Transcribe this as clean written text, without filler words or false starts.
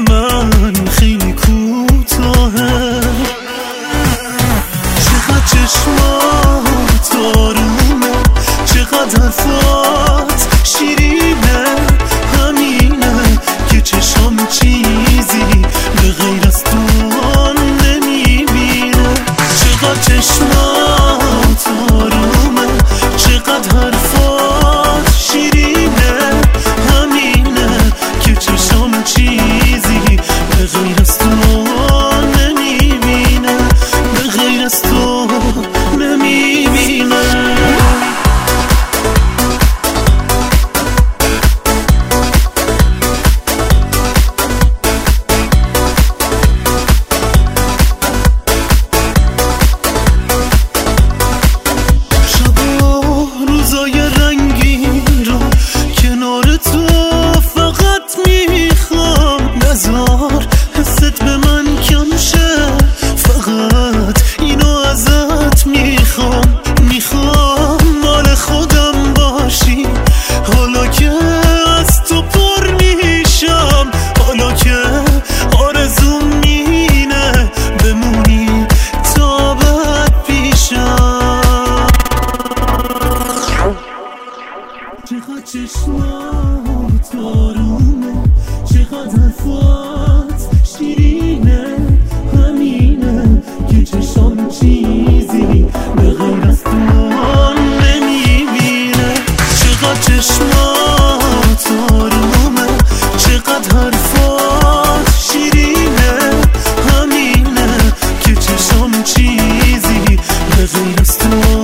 من خیلی کوتاهه، چقدر چشمات آرومه، چقدر حرفات شیرینه، همینه که چشام چیزی به غیر از تو نمیبینه. چقدر چشمات آرومه، چقدر حرفات شیرینه، همینه که چشام چیزی به غیر از تو نمیبینه، به غیر از تو نمیبینه. حست به من کم شه، فقط اینو ازت میخوام مال خودم باشی، حالا که از تو پر میشم، حالا که آرزوم اینه بمونی تا بد پیشم. چقدر چشمات آرومه، چقدر حرفات شیرینه، همینه که چشام چیزی به غیر از تو نمیبینه. چقدر چشمات آرومه، چقدر حرفات شیرینه، همینه که چشام چیزی به غیر از تو